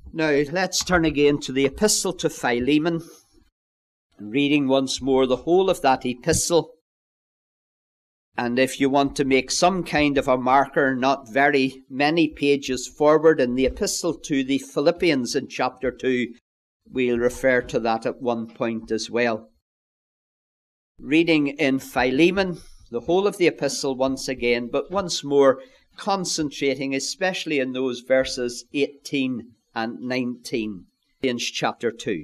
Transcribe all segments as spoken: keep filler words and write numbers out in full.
Now, let's turn again to the epistle to Philemon, reading once more the whole of that epistle. And if you want to make some kind of a marker, not very many pages forward in the epistle to the Philippians in chapter two, we'll refer to that at one point as well. Reading in Philemon, the whole of the epistle once again, but once more concentrating especially in those verses eighteen and nineteen in chapter two.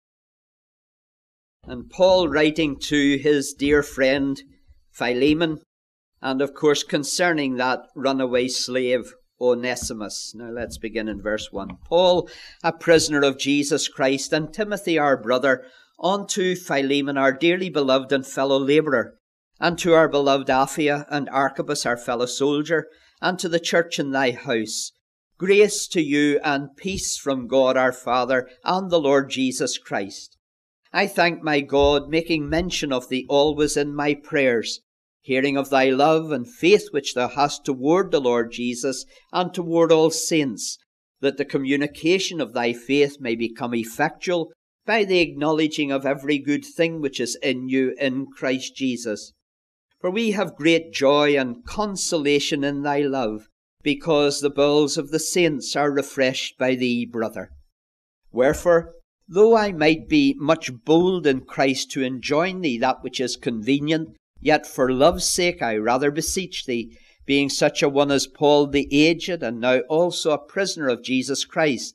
And Paul writing to his dear friend Philemon, and of course concerning that runaway slave Onesimus. Now let's begin in verse one. Paul, a prisoner of Jesus Christ, and Timothy our brother, unto Philemon our dearly beloved and fellow labourer, and to our beloved Apphia and Archippus our fellow soldier, and to the church in thy house. Grace to you and peace from God our Father and the Lord Jesus Christ. I thank my God, making mention of thee always in my prayers, hearing of thy love and faith which thou hast toward the Lord Jesus and toward all saints, that the communication of thy faith may become effectual by the acknowledging of every good thing which is in you in Christ Jesus. For we have great joy and consolation in thy love, because the bowels of the saints are refreshed by thee, brother. Wherefore, though I might be much bold in Christ to enjoin thee that which is convenient, yet for love's sake I rather beseech thee, being such a one as Paul the aged, and now also a prisoner of Jesus Christ,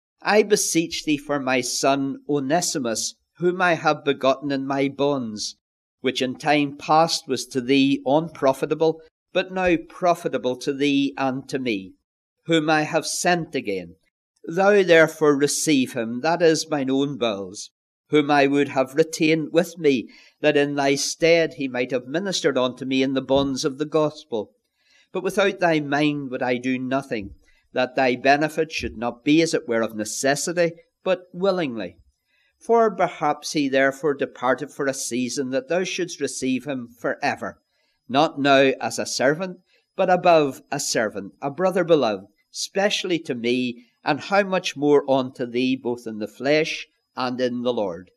I beseech thee for my son Onesimus, whom I have begotten in my bonds, which in time past was to thee unprofitable, but now profitable to thee and to me, whom I have sent again. Thou therefore receive him, that is mine own bowels, whom I would have retained with me, that in thy stead he might have ministered unto me in the bonds of the gospel. But without thy mind would I do nothing, that thy benefit should not be as it were of necessity, but willingly. For perhaps he therefore departed for a season, that thou shouldst receive him for ever, not now as a servant, but above a servant, a brother beloved, specially to me, and how much more unto thee, both in the flesh and in the Lord.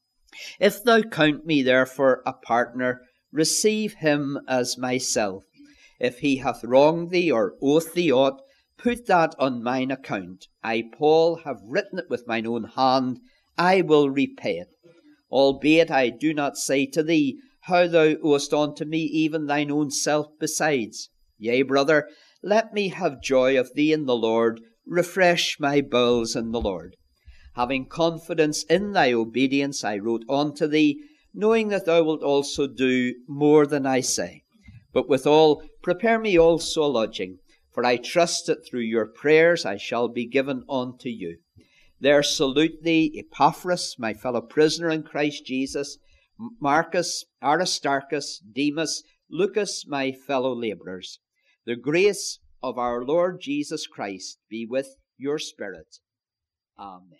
If thou count me therefore a partner, receive him as myself. If he hath wronged thee or oweth thee aught, put that on mine account. I, Paul, have written it with mine own hand, I will repay it. Albeit I do not say to thee how thou owest unto me even thine own self besides. Yea, brother, let me have joy of thee in the Lord, refresh my bowels in the Lord. Having confidence in thy obedience, I wrote unto thee, knowing that thou wilt also do more than I say. But withal, prepare me also a lodging, for I trust that through your prayers I shall be given unto you. There salute thee Epaphras, my fellow prisoner in Christ Jesus, Marcus, Aristarchus, Demas, Lucas, my fellow labourers. The grace of our Lord Jesus Christ be with your spirit. Amen.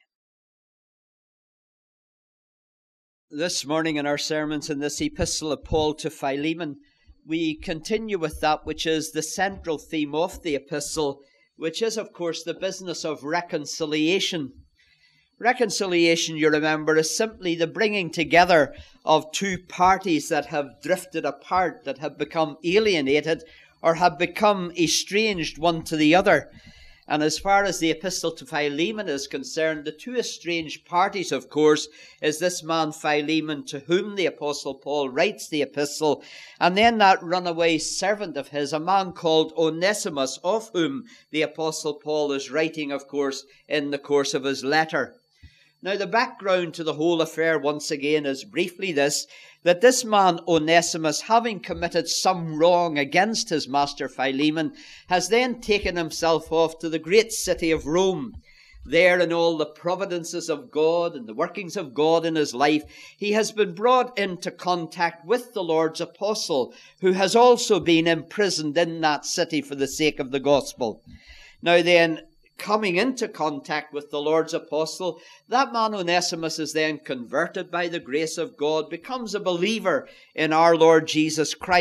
This morning in our sermons in this epistle of Paul to Philemon, we continue with that which is the central theme of the epistle, which is, of course, the business of reconciliation. Reconciliation, you remember, is simply the bringing together of two parties that have drifted apart, that have become alienated, or have become estranged one to the other. And as far as the epistle to Philemon is concerned, the two estranged parties, of course, is this man Philemon, to whom the Apostle Paul writes the epistle, and then that runaway servant of his, a man called Onesimus, of whom the Apostle Paul is writing, of course, in the course of his letter. Now, the background to the whole affair, once again, is briefly this, that this man Onesimus, having committed some wrong against his master Philemon, has then taken himself off to the great city of Rome. There, in all the providences of God and the workings of God in his life, he has been brought into contact with the Lord's apostle, who has also been imprisoned in that city for the sake of the gospel. Now then, coming into contact with the Lord's apostle, that man Onesimus is then converted by the grace of God, becomes a believer in our Lord Jesus Christ.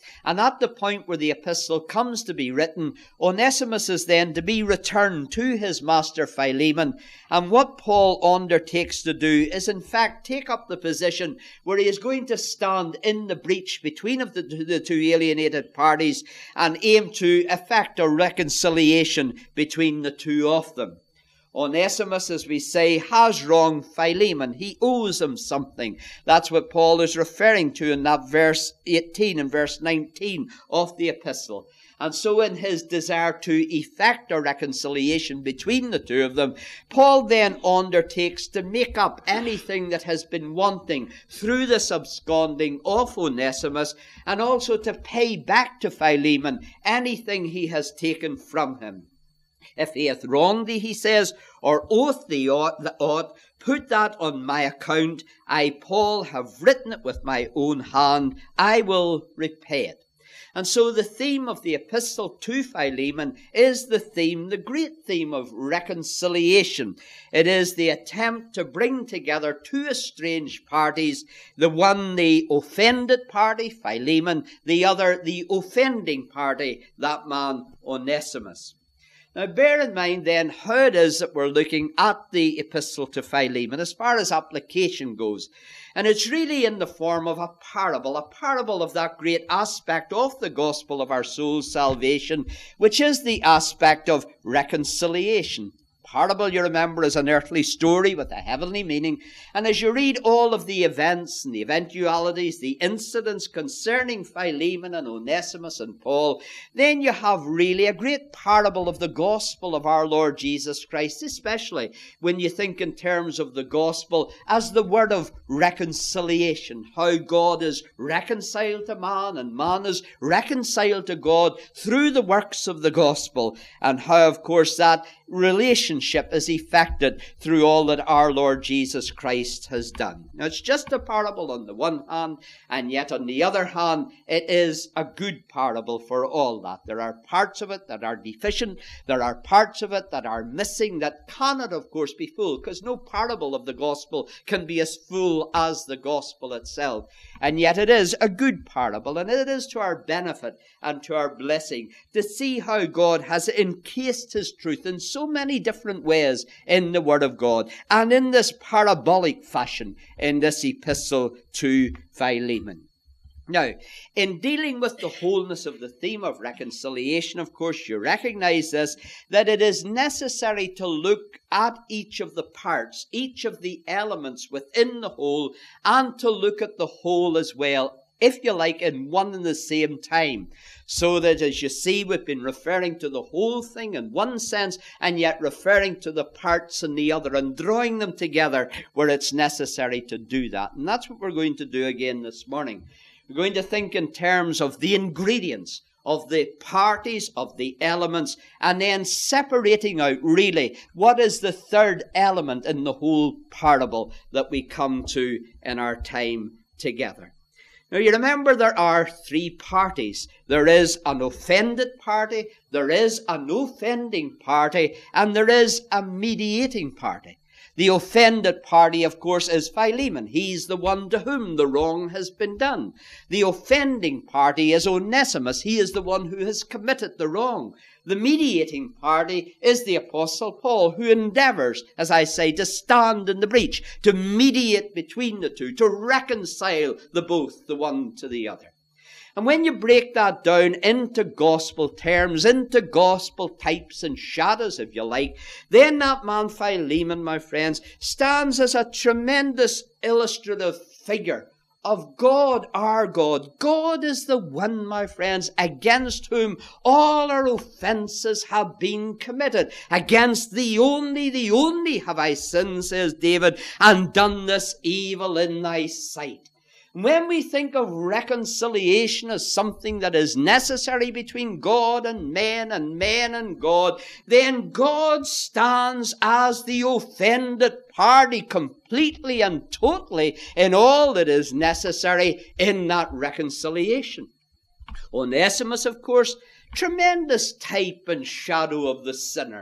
And at the point where the epistle comes to be written, Onesimus is then to be returned to his master Philemon. And what Paul undertakes to do is in fact take up the position where he is going to stand in the breach between of the, the two alienated parties and aim to effect a reconciliation between the two of them. Onesimus, as we say, has wronged Philemon. He owes him something. That's what Paul is referring to in that verse eighteen and verse nineteen of the epistle. And so in his desire to effect a reconciliation between the two of them, Paul then undertakes to make up anything that has been wanting through this absconding of Onesimus, and also to pay back to Philemon anything he has taken from him. If he hath wronged thee, he says, or oweth thee aught, aught, put that on my account. I, Paul, have written it with my own hand. I will repay it. And so the theme of the epistle to Philemon is the theme, the great theme of reconciliation. It is the attempt to bring together two estranged parties, the one the offended party, Philemon, the other the offending party, that man Onesimus. Now bear in mind then how it is that we're looking at the epistle to Philemon as far as application goes. And it's really in the form of a parable, a parable of that great aspect of the gospel of our soul's salvation, which is the aspect of reconciliation. Parable, you remember, is an earthly story with a heavenly meaning. And as you read all of the events and the eventualities, the incidents concerning Philemon and Onesimus and Paul, then you have really a great parable of the gospel of our Lord Jesus Christ, especially when you think in terms of the gospel as the word of reconciliation, how God is reconciled to man and man is reconciled to God through the works of the gospel, and how, of course, that relationship is effected through all that our Lord Jesus Christ has done. Now, it's just a parable on the one hand, and yet on the other hand, it is a good parable for all that. There are parts of it that are deficient. There are parts of it that are missing, that cannot, of course, be full, because no parable of the gospel can be as full as the gospel itself. And yet it is a good parable, and it is to our benefit and to our blessing to see how God has encased his truth in so many different ways in the Word of God, and in this parabolic fashion in this epistle to Philemon. Now, in dealing with the wholeness of the theme of reconciliation, of course, you recognize this, that it is necessary to look at each of the parts, each of the elements within the whole, and to look at the whole as well, if you like, in one and the same time. So that, as you see, we've been referring to the whole thing in one sense, and yet referring to the parts in the other, and drawing them together where it's necessary to do that. And that's what we're going to do again this morning. We're going to think in terms of the ingredients, of the parties, of the elements, and then separating out really what is the third element in the whole parable that we come to in our time together. Now, you remember there are three parties. There is an offended party, there is an offending party, and there is a mediating party. The offended party, of course, is Philemon. He's the one to whom the wrong has been done. The offending party is Onesimus. He is the one who has committed the wrong. The mediating party is the Apostle Paul, who endeavors, as I say, to stand in the breach, to mediate between the two, to reconcile the both, the one to the other. And when you break that down into gospel terms, into gospel types and shadows, if you like, then that man Philemon, my friends, stands as a tremendous illustrative figure of God, our God. God is the one, my friends, against whom all our offences have been committed. Against thee only, thee only have I sinned, says David, and done this evil in thy sight. When we think of reconciliation as something that is necessary between God and men and men and God, then God stands as the offended party completely and totally in all that is necessary in that reconciliation. Onesimus, of course, tremendous type and shadow of the sinner.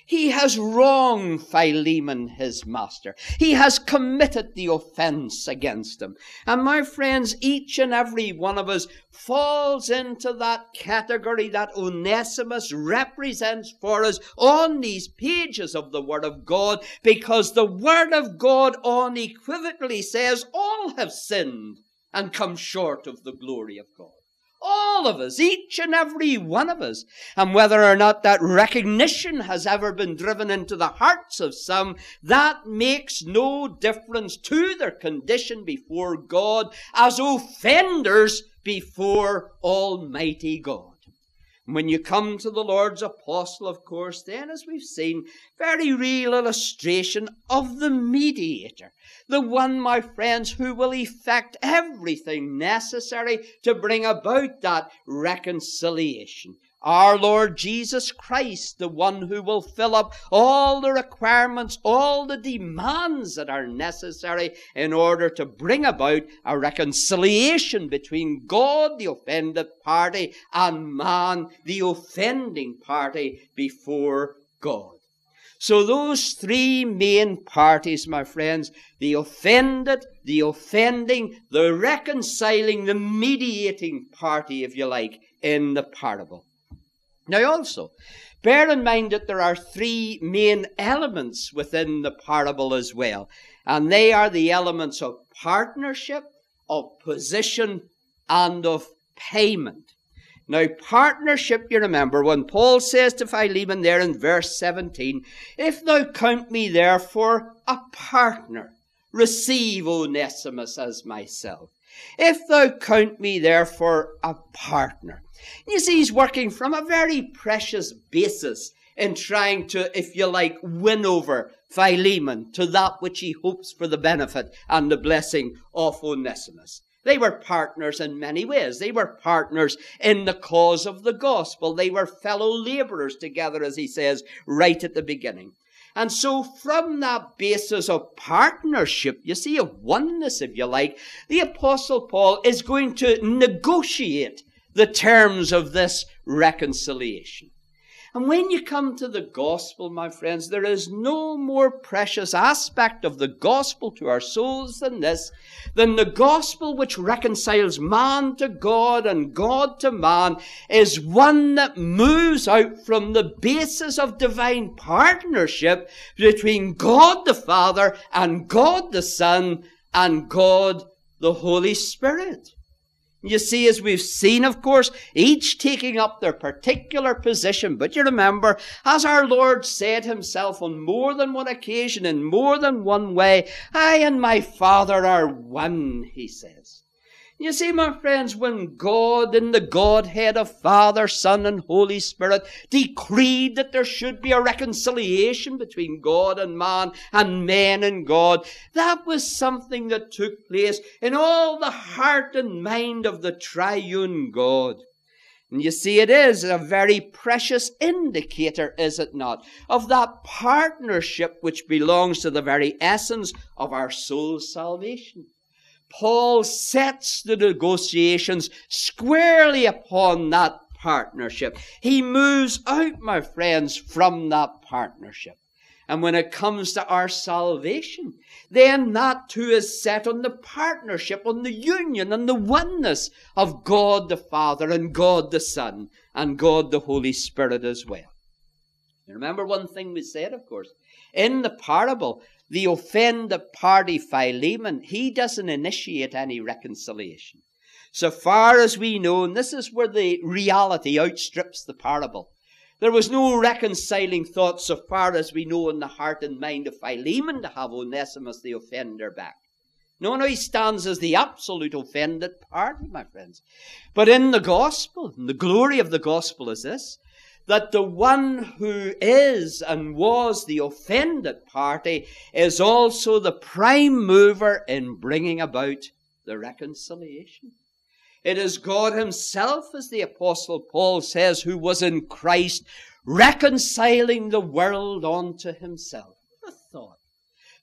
He has wronged Philemon, his master. He has committed the offense against him. And my friends, each and every one of us falls into that category that Onesimus represents for us on these pages of the Word of God, because the Word of God unequivocally says all have sinned and come short of the glory of God. All of us, each and every one of us. And whether or not that recognition has ever been driven into the hearts of some, that makes no difference to their condition before God as offenders before Almighty God. When you come to the Lord's apostle, of course, then, as we've seen, very real illustration of the mediator. The one, my friends, who will effect everything necessary to bring about that reconciliation. Our Lord Jesus Christ, the one who will fill up all the requirements, all the demands that are necessary in order to bring about a reconciliation between God, the offended party, and man, the offending party, before God. So those three main parties, my friends, the offended, the offending, the reconciling, the mediating party, if you like, in the parable. Now also, bear in mind that there are three main elements within the parable as well. And they are the elements of partnership, of position, and of payment. Now, partnership, you remember, when Paul says to Philemon there in verse seventeen, "If thou count me therefore a partner, receive Onesimus as myself. If thou count me therefore a partner." You see, he's working from a very precious basis in trying to, if you like, win over Philemon to that which he hopes for the benefit and the blessing of Onesimus. They were partners in many ways. They were partners in the cause of the gospel. They were fellow laborers together, as he says right at the beginning. And so from that basis of partnership, you see, of oneness, if you like, the Apostle Paul is going to negotiate the terms of this reconciliation. And when you come to the gospel, my friends, there is no more precious aspect of the gospel to our souls than this, than the gospel which reconciles man to God and God to man is one that moves out from the basis of divine partnership between God the Father and God the Son and God the Holy Spirit. You see, as we've seen, of course, each taking up their particular position. But you remember, as our Lord said himself on more than one occasion, in more than one way, "I and my Father are one," he says. You see, my friends, when God in the Godhead of Father, Son, and Holy Spirit decreed that there should be a reconciliation between God and man and man and God, that was something that took place in all the heart and mind of the triune God. And you see, it is a very precious indicator, is it not, of that partnership which belongs to the very essence of our soul's salvation. Paul sets the negotiations squarely upon that partnership. He moves out, my friends, from that partnership. And when it comes to our salvation, then that too is set on the partnership, on the union and the oneness of God the Father and God the Son and God the Holy Spirit as well. You remember one thing we said, of course, in the parable, the offended party, Philemon, he doesn't initiate any reconciliation. So far as we know, and this is where the reality outstrips the parable, there was no reconciling thought so far as we know in the heart and mind of Philemon to have Onesimus the offender back. No, no, he stands as the absolute offended party, my friends. But in the gospel, and the glory of the gospel is this, that the one who is and was the offended party is also the prime mover in bringing about the reconciliation. It is God himself, as the Apostle Paul says, who was in Christ reconciling the world unto himself. What a thought.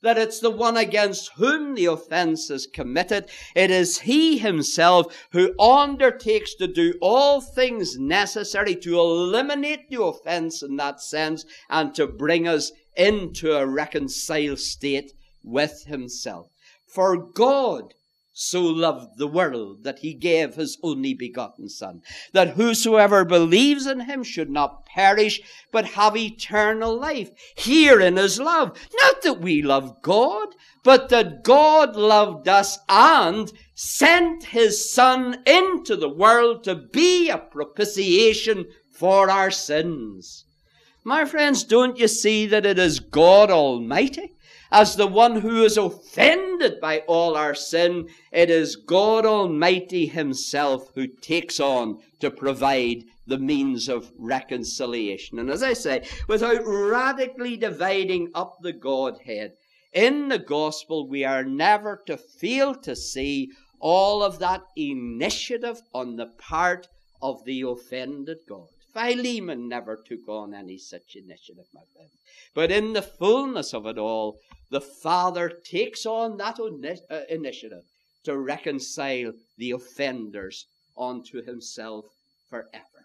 that it's the one against whom the offense is committed. It is he himself who undertakes to do all things necessary to eliminate the offense in that sense and to bring us into a reconciled state with himself. For God so loved the world that he gave his only begotten Son, that whosoever believes in him should not perish, but have eternal life. Herein is love. Not that we love God, but that God loved us and sent his Son into the world to be a propitiation for our sins. My friends, don't you see that it is God Almighty? As the one who is offended by all our sin, it is God Almighty himself who takes on to provide the means of reconciliation. And as I say, without radically dividing up the Godhead, in the gospel we are never to fail to see all of that initiative on the part of the offended God. Philemon never took on any such initiative, my friend. But in the fullness of it all, the Father takes on that initiative to reconcile the offenders unto himself forever.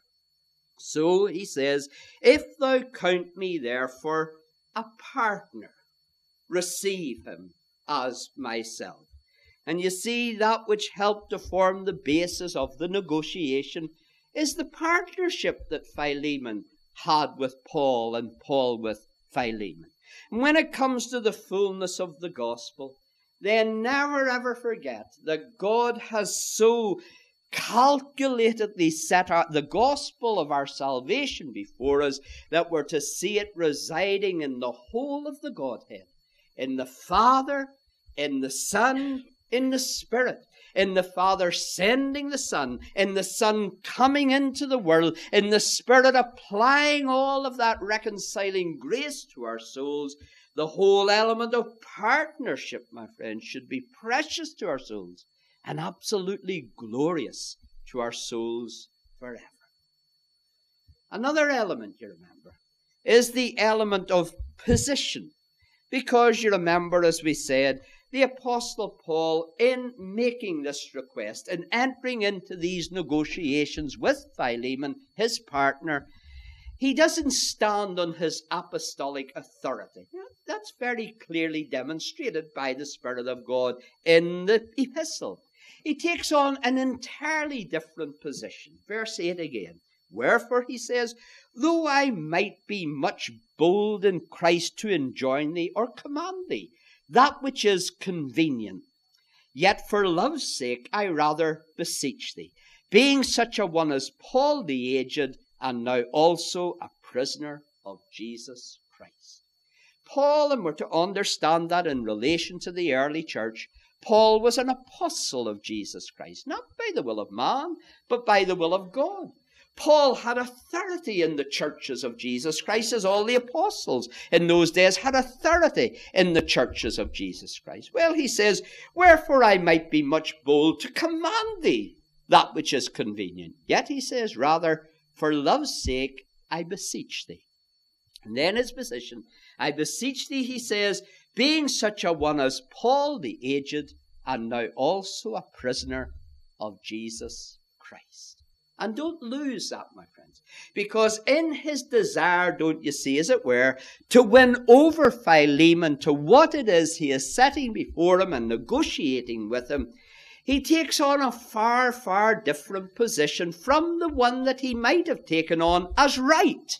So he says, if thou count me therefore a partner, receive him as myself. And you see, that which helped to form the basis of the negotiation is the partnership that Philemon had with Paul and Paul with Philemon. And when it comes to the fullness of the gospel, then never ever forget that God has so calculatedly set out the gospel of our salvation before us that we're to see it residing in the whole of the Godhead, in the Father, in the Son, in the Spirit. In the Father sending the Son, in the Son coming into the world, in the Spirit applying all of that reconciling grace to our souls. The whole element of partnership, my friends, should be precious to our souls and absolutely glorious to our souls forever. Another element, you remember, is the element of position. Because you remember, as we said, the Apostle Paul, in making this request and entering into these negotiations with Philemon, his partner, he doesn't stand on his apostolic authority. That's very clearly demonstrated by the Spirit of God in the epistle. He takes on an entirely different position. Verse eight again. Wherefore, he says, though I might be much bold in Christ to enjoin thee or command thee, that which is convenient, yet for love's sake I rather beseech thee, being such a one as Paul the aged, and now also a prisoner of Jesus Christ. Paul, and we're to understand that in relation to the early church, Paul was an apostle of Jesus Christ, not by the will of man, but by the will of God. Paul had authority in the churches of Jesus Christ, as all the apostles in those days had authority in the churches of Jesus Christ. Well, he says, wherefore I might be much bold to command thee that which is convenient. Yet, he says, rather, for love's sake, I beseech thee. And then his position, I beseech thee, he says, being such a one as Paul the aged, and now also a prisoner of Jesus Christ. And don't lose that, my friends, because in his desire, don't you see, as it were, to win over Philemon to what it is he is setting before him and negotiating with him, he takes on a far, far different position from the one that he might have taken on as right.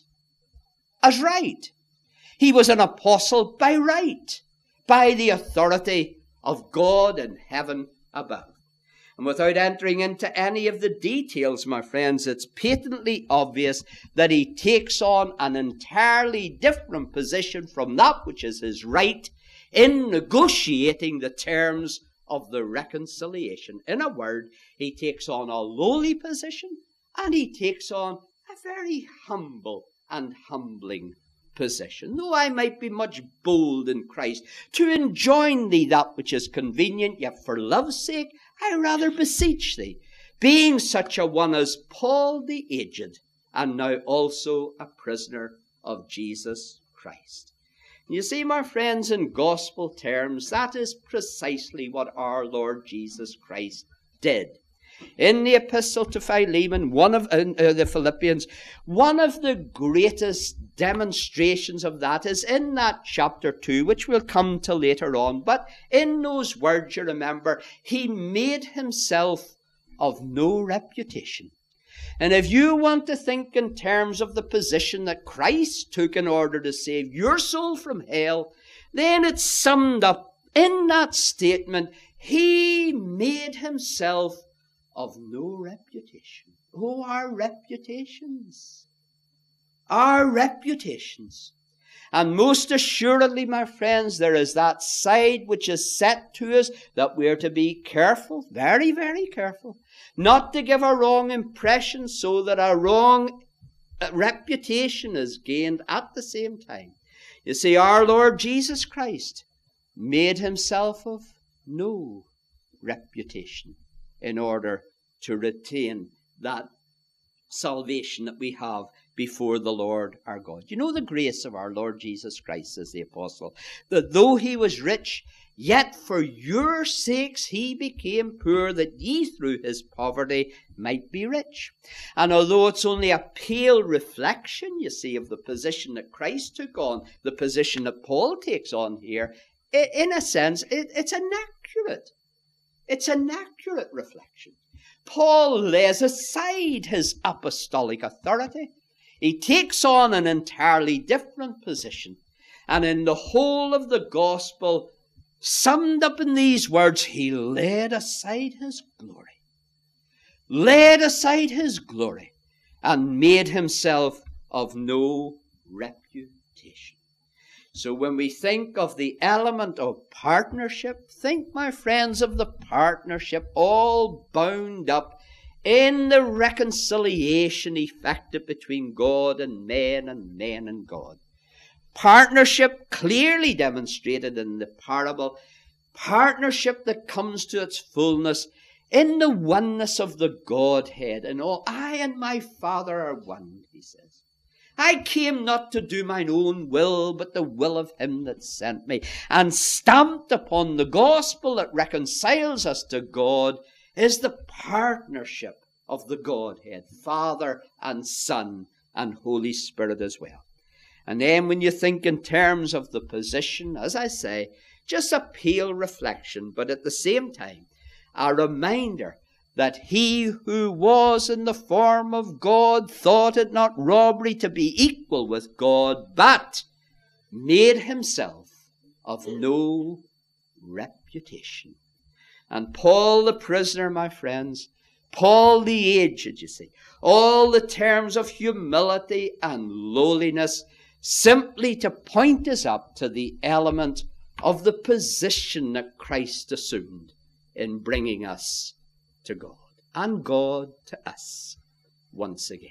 As right. He was an apostle by right, by the authority of God in heaven above. And without entering into any of the details, my friends, it's patently obvious that he takes on an entirely different position from that which is his right in negotiating the terms of the reconciliation. In a word, he takes on a lowly position and he takes on a very humble and humbling position. Though I might be much bold in Christ to enjoin thee that which is convenient, yet for love's sake I rather beseech thee, being such a one as Paul the aged, and now also a prisoner of Jesus Christ. You see, my friends, in gospel terms, that is precisely what our Lord Jesus Christ did. In the epistle to Philemon, one of uh, the Philippians, one of the greatest demonstrations of that is in that chapter two, which we'll come to later on. But in those words, you remember, he made himself of no reputation. And if you want to think in terms of the position that Christ took in order to save your soul from hell, then it's summed up in that statement, he made himself of no reputation. Oh, our reputations. Our reputations. And most assuredly, my friends, there is that side which is set to us that we are to be careful, very, very careful, not to give a wrong impression so that a wrong reputation is gained at the same time. You see, our Lord Jesus Christ made himself of no reputation in order to retain that salvation that we have before the Lord our God. You know the grace of our Lord Jesus Christ, says the apostle, that though he was rich, yet for your sakes he became poor, that ye through his poverty might be rich. And although it's only a pale reflection, you see, of the position that Christ took on, the position that Paul takes on here, in a sense, it, it's an accurate, it's an accurate reflection. Paul lays aside his apostolic authority. He takes on an entirely different position. And in the whole of the gospel, summed up in these words, he laid aside his glory. Laid aside his glory and made himself of no reputation. So when we think of the element of partnership, think, my friends, of the partnership all bound up in the reconciliation effected between God and man and man and God. Partnership clearly demonstrated in the parable. Partnership that comes to its fullness in the oneness of the Godhead. And all, I and my Father are one, he says. I came not to do mine own will, but the will of him that sent me. And stamped upon the gospel that reconciles us to God is the partnership of the Godhead, Father and Son and Holy Spirit as well. And then when you think in terms of the position, as I say, just a pale reflection, but at the same time, a reminder that he who was in the form of God thought it not robbery to be equal with God, but made himself of no reputation. And Paul the prisoner, my friends, Paul the aged, you see, all the terms of humility and lowliness, simply to point us up to the element of the position that Christ assumed in bringing us to God, and God to us once again.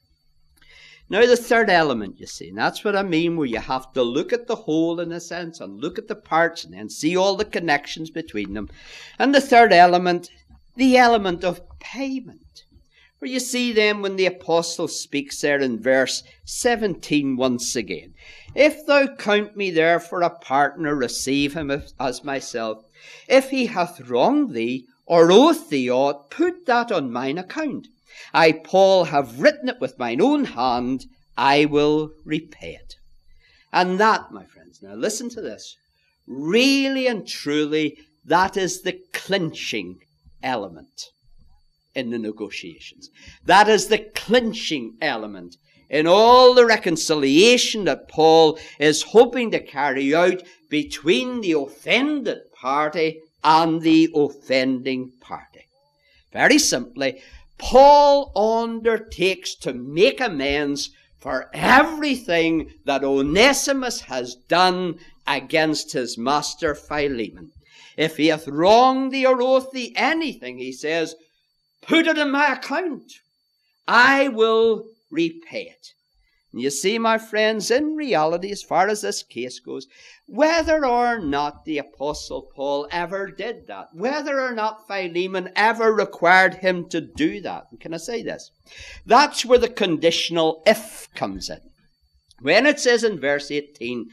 Now the third element, you see, and that's what I mean, where you have to look at the whole in a sense, and look at the parts, and then see all the connections between them. And the third element, the element of payment. Where you see then when the apostle speaks there in verse seventeen once again, if thou count me therefore a partner, receive him as myself. If he hath wronged thee, or oweth thee aught, put that on mine account. I, Paul, have written it with mine own hand, I will repay it. And that, my friends, now listen to this, really and truly, that is the clinching element in the negotiations. That is the clinching element in all the reconciliation that Paul is hoping to carry out between the offended party and the offending party. Very simply, Paul undertakes to make amends for everything that Onesimus has done against his master Philemon. If he hath wronged thee or oweth thee anything, he says, put it in my account. I will repay it. And you see, my friends, in reality, as far as this case goes, whether or not the Apostle Paul ever did that, whether or not Philemon ever required him to do that, and can I say this? That's where the conditional if comes in. When it says in verse eighteen,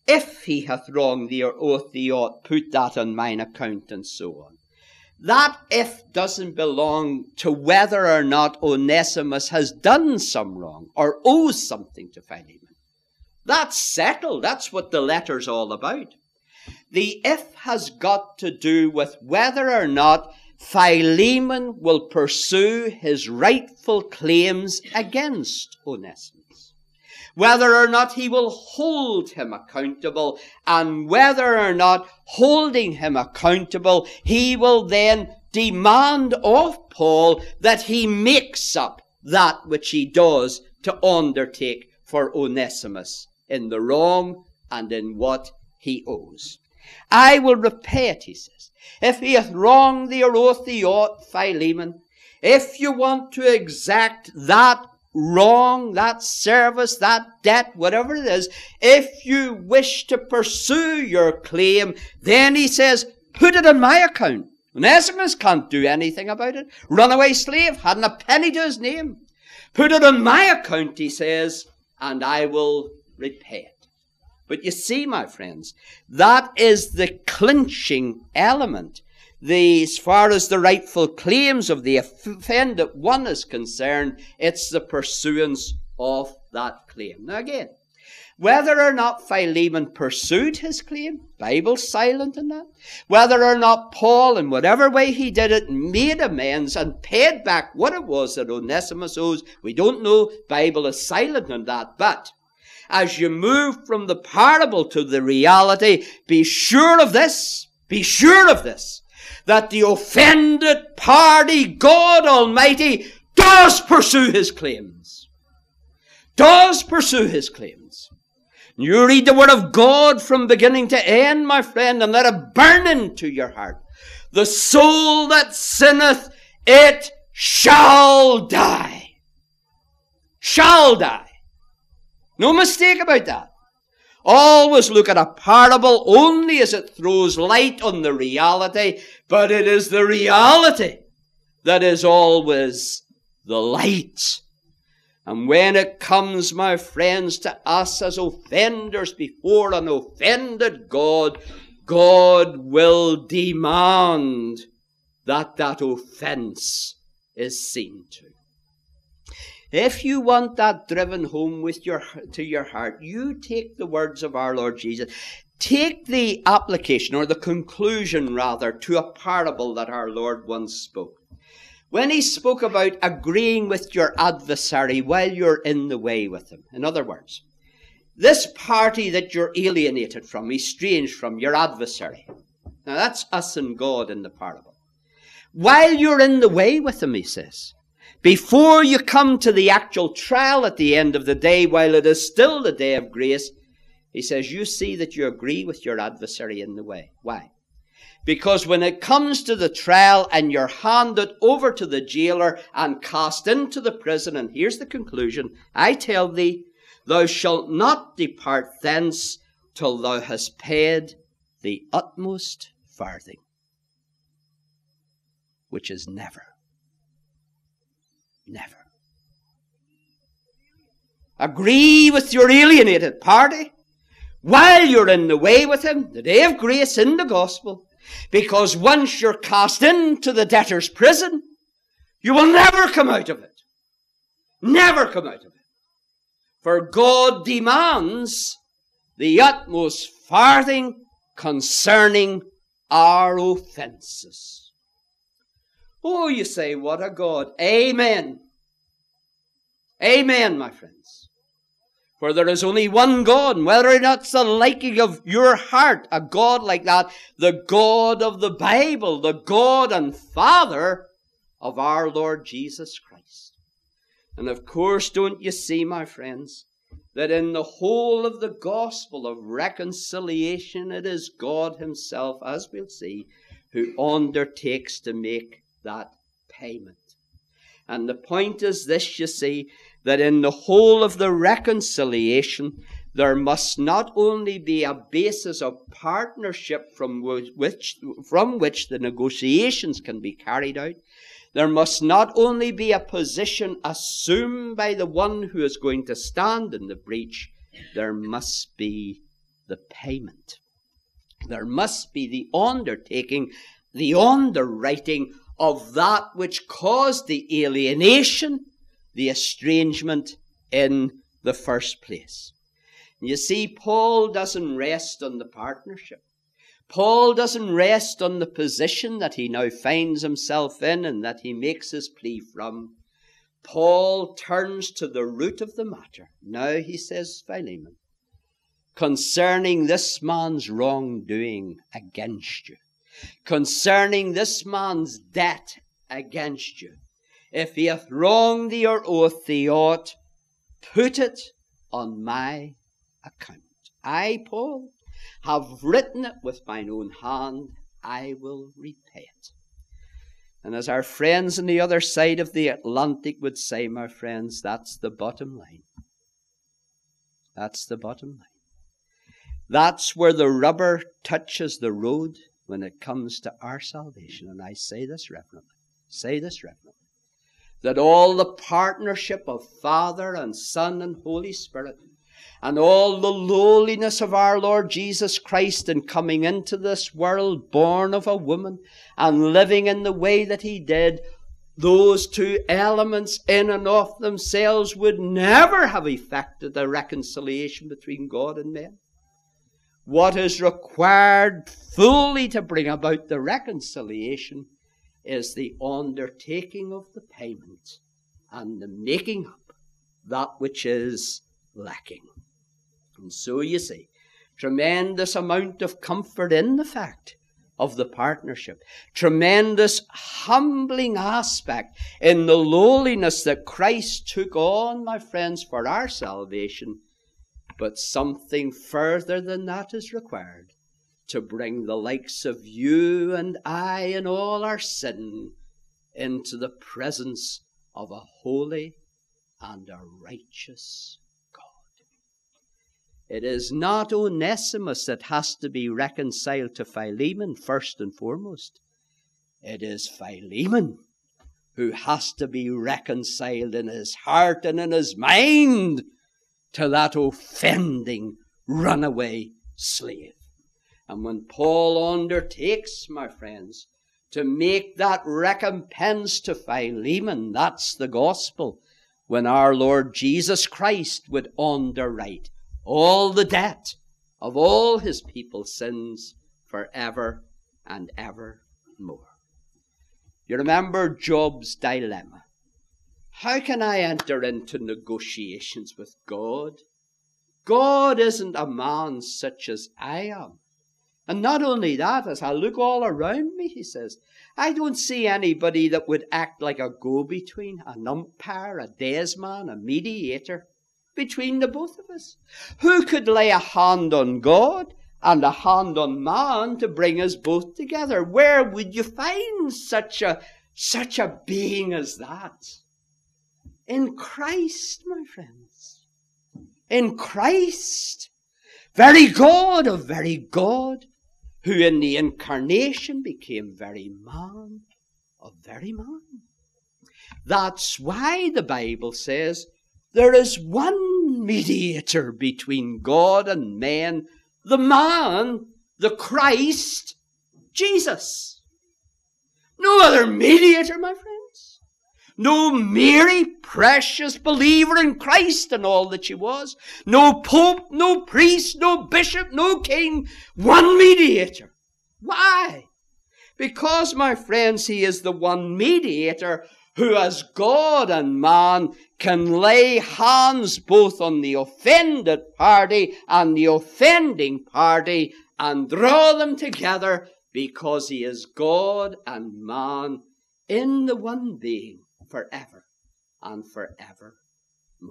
if he hath wronged thee or owed thee aught, put that on mine account, and so on. That if doesn't belong to whether or not Onesimus has done some wrong or owes something to Philemon. That's settled. That's what the letter's all about. The if has got to do with whether or not Philemon will pursue his rightful claims against Onesimus. Whether or not he will hold him accountable, and whether or not holding him accountable, he will then demand of Paul that he makes up that which he does to undertake for Onesimus in the wrong and in what he owes. I will repay it, he says. If he hath wronged thee or owed thee aught, Philemon, if you want to exact that wrong, that service, that debt, whatever it is, if you wish to pursue your claim, then he says, put it on my account. Onesimus can't do anything about it. Runaway slave, hadn't a penny to his name. Put it on my account, he says, and I will repay it. But you see, my friends, that is the clinching element. The, as far as the rightful claims of the offended one is concerned, it's the pursuance of that claim. Now again, whether or not Philemon pursued his claim, Bible's silent in that. Whether or not Paul, in whatever way he did it, made amends and paid back what it was that Onesimus owes, we don't know. Bible is silent on that. But as you move from the parable to the reality, be sure of this, be sure of this, that the offended party, God Almighty, does pursue his claims. Does pursue his claims. You read the word of God from beginning to end, my friend, and let it burn into your heart. The soul that sinneth, it shall die. Shall die. No mistake about that. Always look at a parable only as it throws light on the reality, but it is the reality that is always the light. And when it comes, my friends, to us as offenders before an offended God, God will demand that that offense is seen to. If you want that driven home with your, to your heart, you take the words of our Lord Jesus. Take the application, or the conclusion rather, to a parable that our Lord once spoke. When he spoke about agreeing with your adversary while you're in the way with him. In other words, this party that you're alienated from, estranged from, your adversary. Now that's us and God in the parable. While you're in the way with him, he says, before you come to the actual trial at the end of the day, while it is still the day of grace, he says, you see that you agree with your adversary in the way. Why? Because when it comes to the trial and you're handed over to the jailer and cast into the prison, and here's the conclusion, I tell thee, thou shalt not depart thence till thou hast paid the utmost farthing, which is never. Never. Agree with your alienated party while you're in the way with him, the day of grace in the gospel, because once you're cast into the debtor's prison, you will never come out of it. Never come out of it. For God demands the utmost farthing concerning our offenses. Oh, you say, what a God. Amen. Amen, my friends. For there is only one God, and whether or not it's the liking of your heart, a God like that, the God of the Bible, the God and Father of our Lord Jesus Christ. And of course, don't you see, my friends, that in the whole of the gospel of reconciliation, it is God himself, as we'll see, who undertakes to make that payment. And the point is this, you see, that in the whole of the reconciliation, there must not only be a basis of partnership from which, from which the negotiations can be carried out, there must not only be a position assumed by the one who is going to stand in the breach, there must be the payment. There must be the undertaking, the underwriting of that which caused the alienation, the estrangement in the first place. You see, Paul doesn't rest on the partnership. Paul doesn't rest on the position that he now finds himself in and that he makes his plea from. Paul turns to the root of the matter. Now he says, Philemon, concerning this man's wrongdoing against you, concerning this man's debt against you, if he hath wronged thee or oweth thee aught, put it on my account. I, Paul, have written it with mine own hand. I will repay it. And as our friends on the other side of the Atlantic would say, my friends, that's the bottom line. That's the bottom line. That's where the rubber touches the road when it comes to our salvation. And I say this reverently, say this reverently, that all the partnership of Father and Son and Holy Spirit, and all the lowliness of our Lord Jesus Christ in coming into this world, born of a woman, and living in the way that he did, those two elements in and of themselves would never have effected a reconciliation between God and men. What is required fully to bring about the reconciliation is the undertaking of the payment and the making up that which is lacking. And so you see, tremendous amount of comfort in the fact of the partnership. Tremendous humbling aspect in the lowliness that Christ took on, my friends, for our salvation. But something further than that is required to bring the likes of you and I and all our sin into the presence of a holy and a righteous God. It is not Onesimus that has to be reconciled to Philemon first and foremost. It is Philemon who has to be reconciled in his heart and in his mind to that offending runaway slave. And when Paul undertakes, my friends, to make that recompense to Philemon, that's the gospel, when our Lord Jesus Christ would underwrite all the debt of all his people's sins forever and ever more. You remember Job's dilemma. How can I enter into negotiations with God? God isn't a man such as I am. And not only that, as I look all around me, he says, I don't see anybody that would act like a go-between, an umpire, a daysman, a mediator between the both of us. Who could lay a hand on God and a hand on man to bring us both together? Where would you find such a, such a being as that? In Christ, my friends. In Christ. Very God of very God, who in the incarnation became very man of very man. That's why the Bible says there is one mediator between God and men, the man, the Christ, Jesus. No other mediator, my friends. No Mary, precious believer in Christ and all that she was. No pope, no priest, no bishop, no king. One mediator. Why? Because, my friends, he is the one mediator who as God and man can lay hands both on the offended party and the offending party and draw them together, because he is God and man in the one being forever and forever more.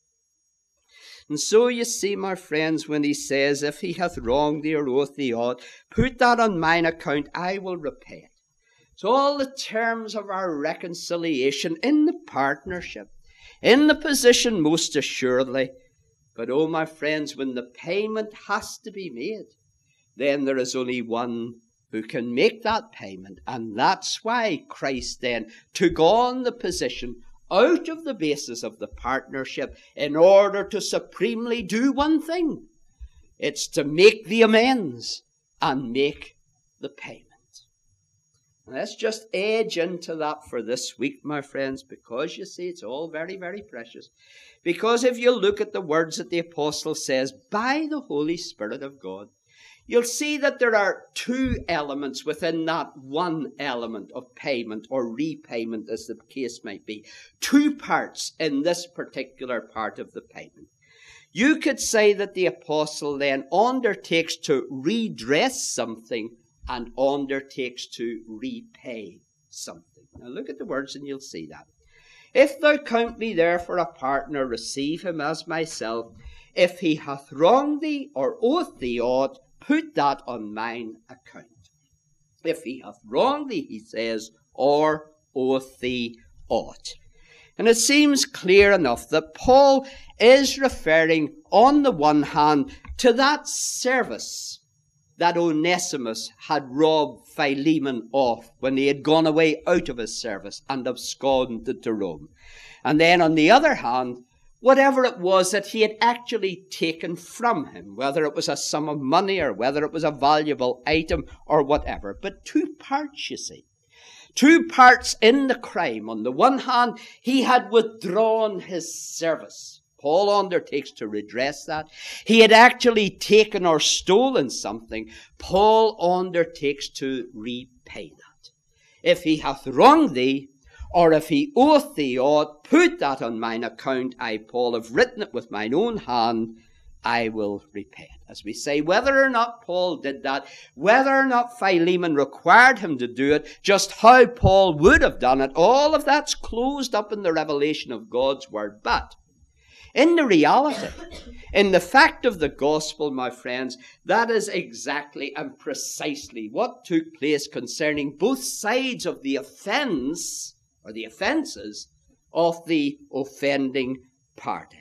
And so you see, my friends, when he says, if he hath wronged thee or oweth thee aught, put that on mine account, I will repay it. So all the terms of our reconciliation in the partnership, in the position most assuredly. But oh, my friends, when the payment has to be made, then there is only one who can make that payment. And that's why Christ then took on the position out of the basis of the partnership in order to supremely do one thing, It's to make the amends and make the payment. And let's just edge into that for this week, my friends, because you see, it's all very, very precious. Because if you look at the words that the apostle says, by the Holy Spirit of God, you'll see that there are two elements within that one element of payment or repayment, as the case might be. Two parts in this particular part of the payment. You could say that the apostle then undertakes to redress something and undertakes to repay something. Now look at the words and you'll see that. If thou count me therefore a partner, receive him as myself. If he hath wronged thee or oweth thee aught, put that on mine account. If he hath wronged thee, he says, or oweth thee aught. And it seems clear enough that Paul is referring on the one hand to that service that Onesimus had robbed Philemon of when he had gone away out of his service and absconded to Rome. And then on the other hand, whatever it was that he had actually taken from him, whether it was a sum of money or whether it was a valuable item or whatever. But two parts, you see. Two parts in the crime. On the one hand, he had withdrawn his service. Paul undertakes to redress that. He had actually taken or stolen something. Paul undertakes to repay that. If he hath wronged thee, or if he oweth thee aught, put that on mine account. I, Paul, have written it with mine own hand. I will repay it. As we say, whether or not Paul did that, whether or not Philemon required him to do it, just how Paul would have done it, all of that's closed up in the revelation of God's word. But in the reality, in the fact of the gospel, my friends, that is exactly and precisely what took place concerning both sides of the offense, or the offenses, of the offending party.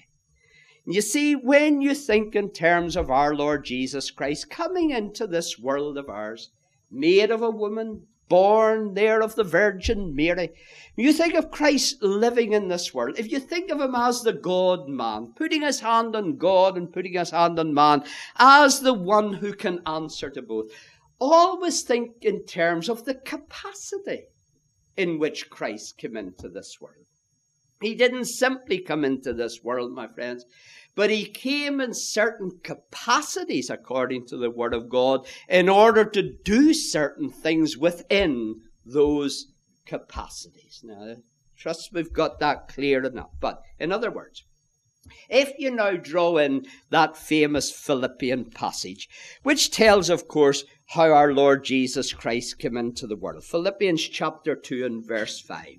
You see, when you think in terms of our Lord Jesus Christ coming into this world of ours, made of a woman, born there of the Virgin Mary, you think of Christ living in this world, if you think of him as the God-man, putting his hand on God and putting his hand on man, as the one who can answer to both, always think in terms of the capacity in which Christ came into this world. He didn't simply come into this world, my friends, but he came in certain capacities, according to the Word of God, in order to do certain things within those capacities. Now, I trust we've got that clear enough. But, in other words, if you now draw in that famous Philippian passage, which tells, of course, how our Lord Jesus Christ came into the world. Philippians chapter two and verse five.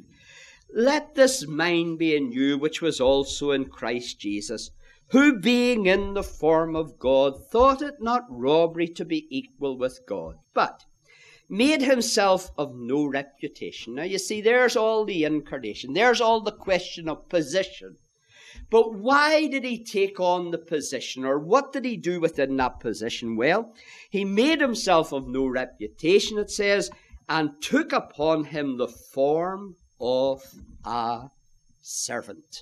Let this mind be in you, which was also in Christ Jesus, who being in the form of God, thought it not robbery to be equal with God, but made himself of no reputation. Now you see, there's all the incarnation. There's all the question of position. But why did he take on the position, or what did he do within that position? Well, he made himself of no reputation, it says, and took upon him the form of a servant.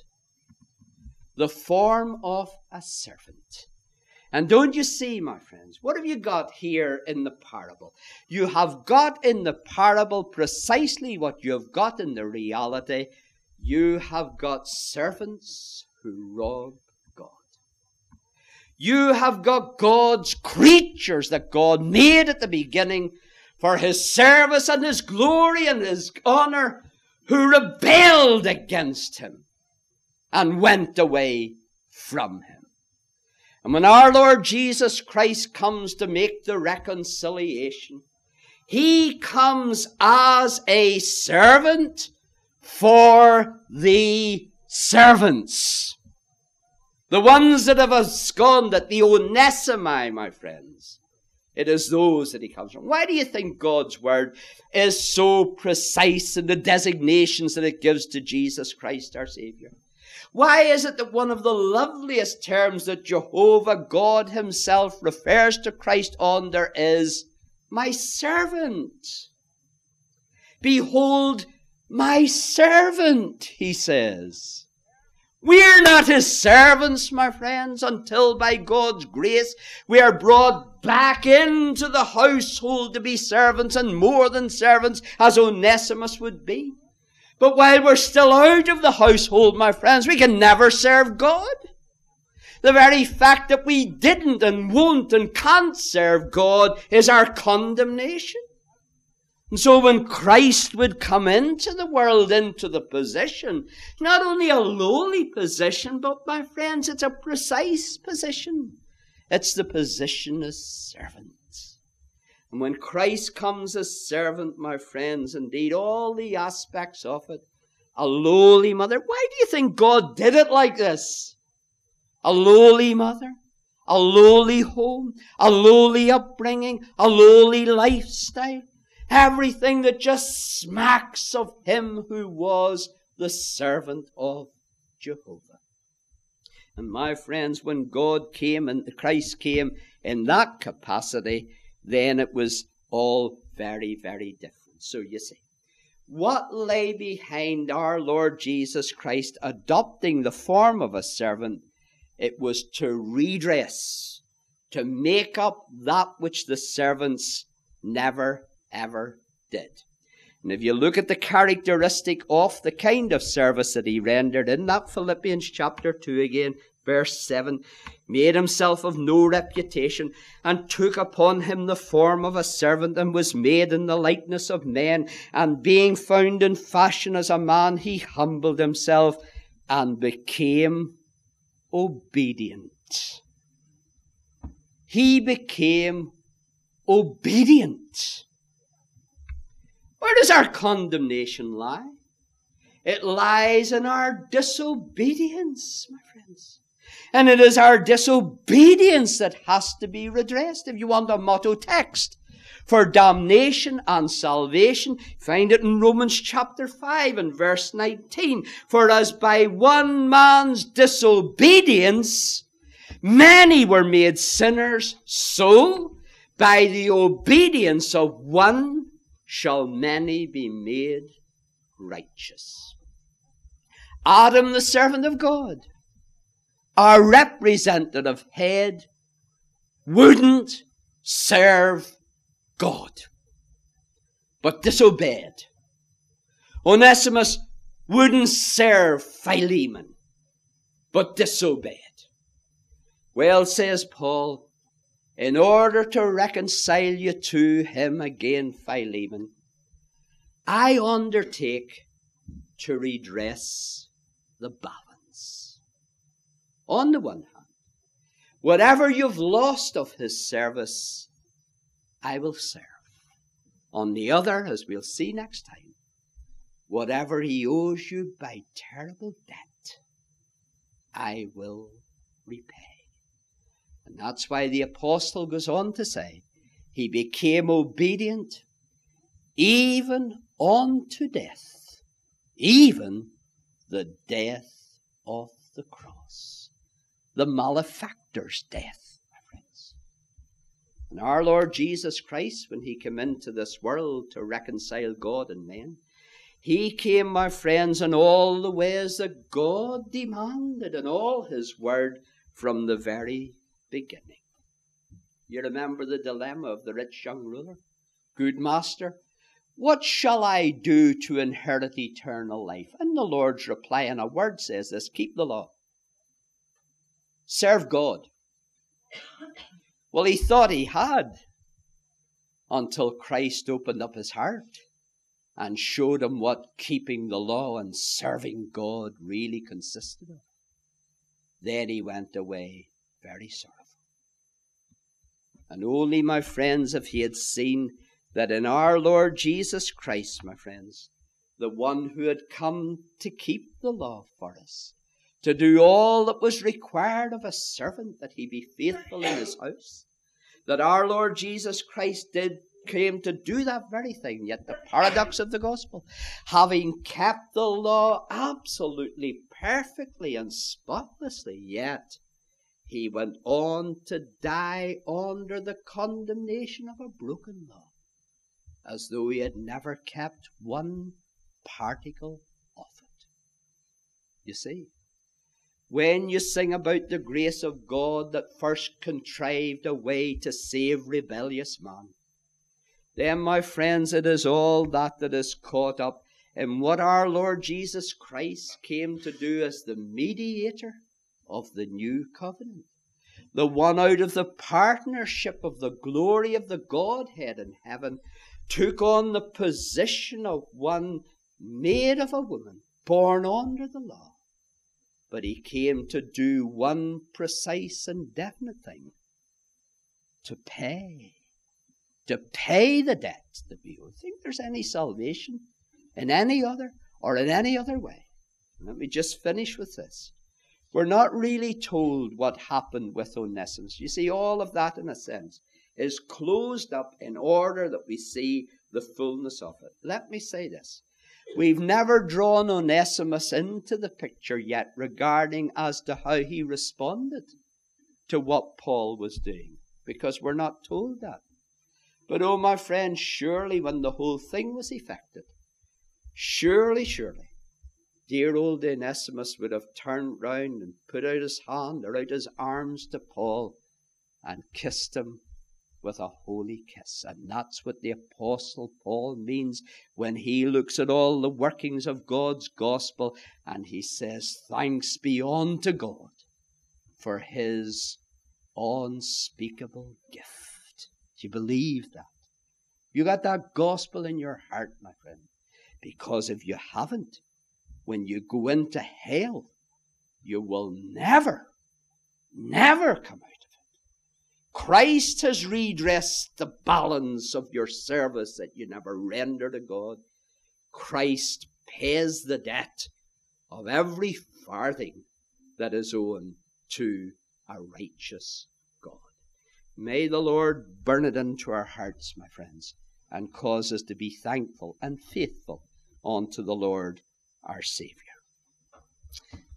The form of a servant. And don't you see, my friends, what have you got here in the parable? You have got in the parable precisely what you have got in the reality. You have got servants who rob God. You have got God's creatures that God made at the beginning for his service and his glory and his honor, who rebelled against him and went away from him. And when our Lord Jesus Christ comes to make the reconciliation, he comes as a servant for the servants. The ones that have absconded, the Onesimi, my friends. It is those that he comes from. Why do you think God's word is so precise in the designations that it gives to Jesus Christ, our Savior? Why is it that one of the loveliest terms that Jehovah God himself refers to Christ under is, my servant? Behold, my servant, he says. We're not his servants, my friends, until by God's grace we are brought back into the household to be servants, and more than servants, as Onesimus would be. But while we're still out of the household, my friends, we can never serve God. The very fact that we didn't and won't and can't serve God is our condemnation. And so when Christ would come into the world, into the position, not only a lowly position, but, my friends, it's a precise position. It's the position as servant. And when Christ comes as servant, my friends, indeed, all the aspects of it, a lowly mother. Why do you think God did it like this? A lowly mother, a lowly home, a lowly upbringing, a lowly lifestyle. Everything that just smacks of him who was the servant of Jehovah. And my friends, when God came and Christ came in that capacity, then it was all very, very different. So you see, what lay behind our Lord Jesus Christ adopting the form of a servant? It was to redress, to make up that which the servants never ever did. And if you look at the characteristic of the kind of service that he rendered in that Philippians chapter two again, verse seven, made himself of no reputation, and took upon him the form of a servant, and was made in the likeness of men, and being found in fashion as a man, he humbled himself and became obedient. He became obedient. Where does our condemnation lie? It lies in our disobedience, my friends. And it is our disobedience that has to be redressed. If you want a motto text for damnation and salvation, find it in Romans chapter five and verse nineteen. For as by one man's disobedience many were made sinners, so by the obedience of one shall many be made righteous. Adam, the servant of God, our representative head, wouldn't serve God, but disobeyed. Onesimus wouldn't serve Philemon, but disobeyed. Well, says Paul, in order to reconcile you to him again, Philemon, I undertake to redress the balance. On the one hand, whatever you've lost of his service, I will serve. On the other, as we'll see next time, whatever he owes you by terrible debt, I will repay. And that's why the apostle goes on to say, he became obedient even unto death, even the death of the cross, the malefactor's death, my friends. And our Lord Jesus Christ, when he came into this world to reconcile God and men, he came, my friends, in all the ways that God demanded in all his word from the very beginning. You remember the dilemma of the rich young ruler? Good master, what shall I do to inherit eternal life? And the Lord's reply in a word says this, keep the law. Serve God. Well, he thought he had until Christ opened up his heart and showed him what keeping the law and serving God really consisted of. Then he went away very sorrowful. And only, my friends, if he had seen that in our Lord Jesus Christ, my friends, the one who had come to keep the law for us, to do all that was required of a servant, that he be faithful in his house, that our Lord Jesus Christ did came to do that very thing. Yet the paradox of the gospel, having kept the law absolutely perfectly and spotlessly, yet he went on to die under the condemnation of a broken law, as though he had never kept one particle of it. You see, when you sing about the grace of God that first contrived a way to save rebellious man, then, my friends, it is all that that is caught up in what our Lord Jesus Christ came to do as the mediator of the new covenant. The one out of the partnership of the glory of the Godhead in heaven took on the position of one made of a woman, born under the law. But he came to do one precise and definite thing: to pay. To pay the debt. Do you think there's any salvation in any other or in any other way? Let me just finish with this. We're not really told what happened with Onesimus. You see, all of that, in a sense, is closed up in order that we see the fullness of it. Let me say this. We've never drawn Onesimus into the picture yet regarding as to how he responded to what Paul was doing, because we're not told that. But, oh, my friend, surely when the whole thing was effected, surely, surely, dear old Onesimus would have turned round and put out his hand or out his arms to Paul and kissed him with a holy kiss. And that's what the Apostle Paul means when he looks at all the workings of God's gospel and he says, thanks be unto God for his unspeakable gift. Do you believe that? You got that gospel in your heart, my friend? Because if you haven't, when you go into hell, you will never, never come out. Christ has redressed the balance of your service that you never render to God. Christ pays the debt of every farthing that is owing to a righteous God. May the Lord burn it into our hearts, my friends, and cause us to be thankful and faithful unto the Lord our Saviour.